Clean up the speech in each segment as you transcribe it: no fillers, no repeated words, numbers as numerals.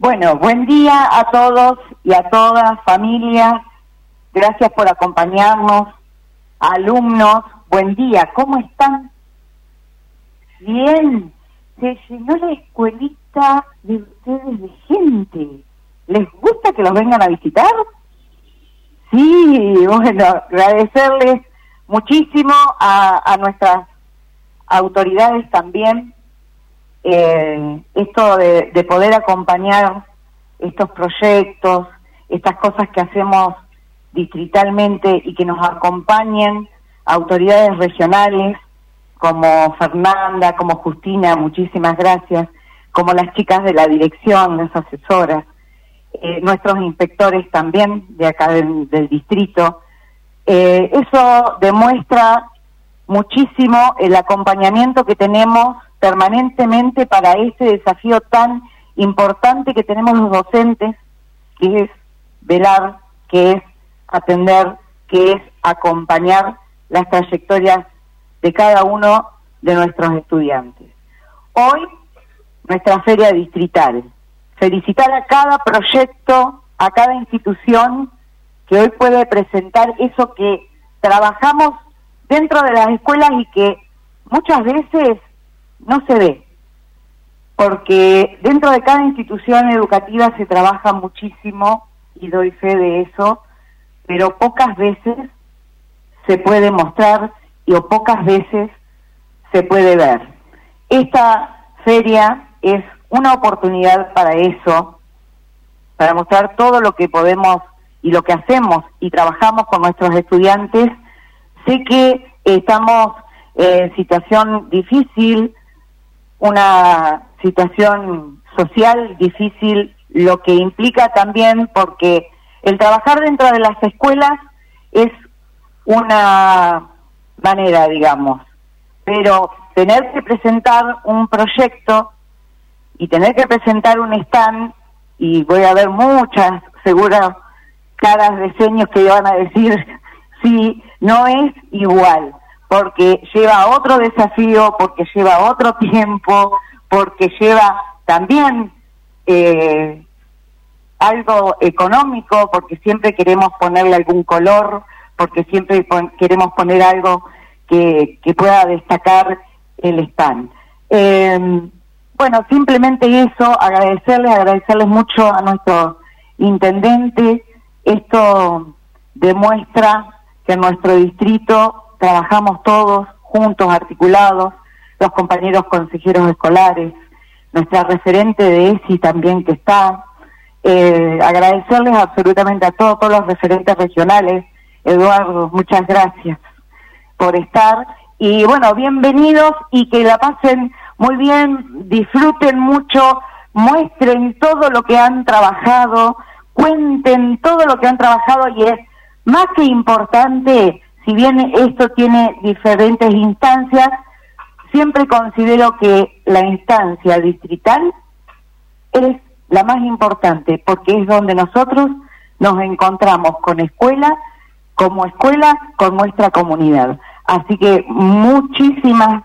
Bueno, buen día a todos y a todas, familia. Gracias por acompañarnos. Alumnos, buen día. ¿Cómo están? Bien. Se llenó la escuelita de ustedes de gente. ¿Les gusta que los vengan a visitar? Sí, bueno, agradecerles muchísimo a nuestras autoridades también. Esto de poder acompañar estos proyectos, estas cosas que hacemos distritalmente y que nos acompañen autoridades regionales como Fernanda, como Justina, muchísimas gracias, como las chicas de la dirección, las asesoras, nuestros inspectores también de acá del distrito. Eso demuestra muchísimo el acompañamiento que tenemos permanentemente para este desafío tan importante que tenemos los docentes, que es velar, que es atender, que es acompañar las trayectorias de cada uno de nuestros estudiantes. Hoy, nuestra feria distrital. Felicitar a cada proyecto, a cada institución que hoy puede presentar eso que trabajamos dentro de las escuelas y que muchas veces no se ve, porque dentro de cada institución educativa se trabaja muchísimo, y doy fe de eso, pero pocas veces se puede mostrar o pocas veces se puede ver. Esta feria es una oportunidad para eso, para mostrar todo lo que podemos y lo que hacemos y trabajamos con nuestros estudiantes. Sé que estamos en situación difícil, una situación social difícil, lo que implica también porque el trabajar dentro de las escuelas es una manera, digamos, pero tener que presentar un proyecto y tener que presentar un stand, y voy a ver muchas, seguro, caras de seños que van a decir, sí, no es igual, porque lleva otro desafío, porque lleva otro tiempo, porque lleva también algo económico, porque siempre queremos ponerle algún color, porque siempre queremos poner algo que pueda destacar el stand. Bueno, simplemente eso, agradecerles mucho a nuestro intendente. Esto demuestra que en nuestro distrito trabajamos todos juntos, articulados, los compañeros consejeros escolares, nuestra referente de ESI también que está. Agradecerles absolutamente a todos los referentes regionales. Eduardo, muchas gracias por estar. Y bueno, bienvenidos y que la pasen muy bien, disfruten mucho, muestren todo lo que han trabajado, cuenten todo lo que han trabajado, y es más que importante, si bien esto tiene diferentes instancias, siempre considero que la instancia distrital es la más importante, porque es donde nosotros nos encontramos con escuela, como escuela, con nuestra comunidad. Así que muchísimas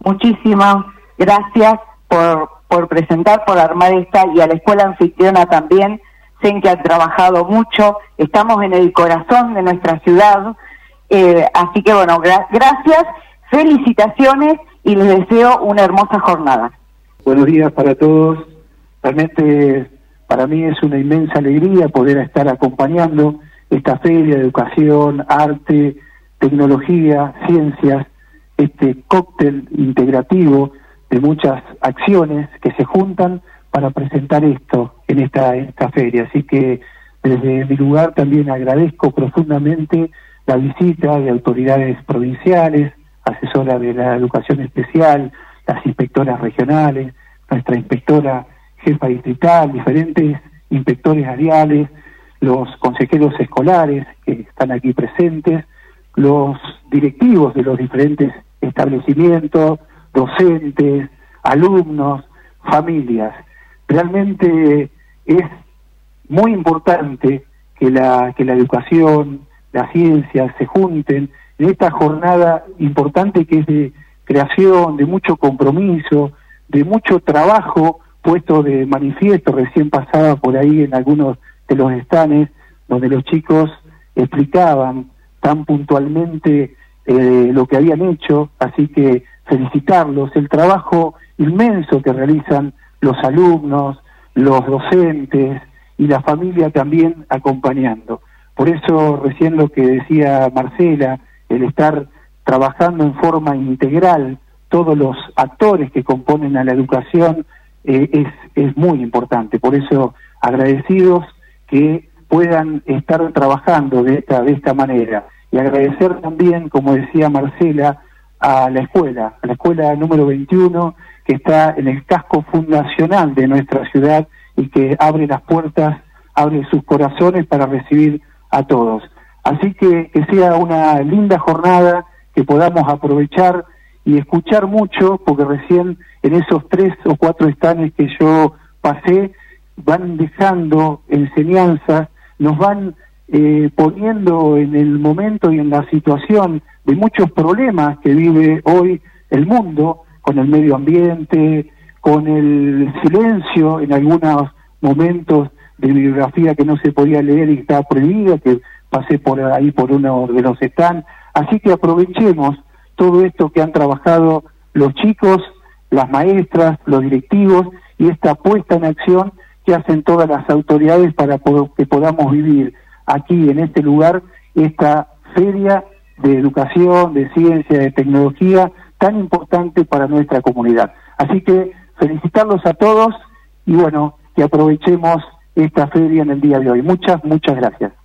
gracias por presentar, por armar esta, y a la escuela anfitriona también. Sé que han trabajado mucho, estamos en el corazón de nuestra ciudad, así que bueno, gracias, felicitaciones y les deseo una hermosa jornada. Buenos días para todos. Realmente para mí es una inmensa alegría poder estar acompañando esta feria de educación, arte, tecnología, ciencias, este cóctel integrativo de muchas acciones que se juntan para presentar esto en esta feria. Así que desde mi lugar también agradezco profundamente la visita de autoridades provinciales, asesora de la educación especial, las inspectoras regionales, nuestra inspectora jefa distrital, diferentes inspectores áreales, los consejeros escolares que están aquí presentes, los directivos de los diferentes establecimientos, docentes, alumnos, familias. Realmente es muy importante que la educación, la ciencia se junten en esta jornada importante que es de creación, de mucho compromiso, de mucho trabajo puesto de manifiesto, recién pasaba por ahí en algunos de los stands, donde los chicos explicaban tan puntualmente lo que habían hecho, así que felicitarlos, el trabajo inmenso que realizan los alumnos, los docentes y la familia también acompañando. Por eso recién lo que decía Marcela, el estar trabajando en forma integral, todos los actores que componen a la educación, es muy importante. Por eso agradecidos que puedan estar trabajando de esta manera. Y agradecer también, como decía Marcela, a la escuela número 21, que está en el casco fundacional de nuestra ciudad y que abre las puertas, abre sus corazones para recibir a todos. Así que sea una linda jornada, que podamos aprovechar y escuchar mucho, porque recién en esos 3 o 4 stands que yo pasé, van dejando enseñanzas, nos van poniendo en el momento y en la situación de muchos problemas que vive hoy el mundo, con el medio ambiente, con el silencio en algunos momentos de bibliografía que no se podía leer y estaba prohibida, que pasé por ahí por uno de los stands. Así que aprovechemos todo esto que han trabajado los chicos, las maestras, los directivos, y esta puesta en acción que hacen todas las autoridades para que podamos vivir aquí en este lugar esta feria de educación, de ciencia, de tecnología tan importante para nuestra comunidad. Así que felicitarlos a todos y bueno, que aprovechemos esta feria en el día de hoy. Muchas gracias.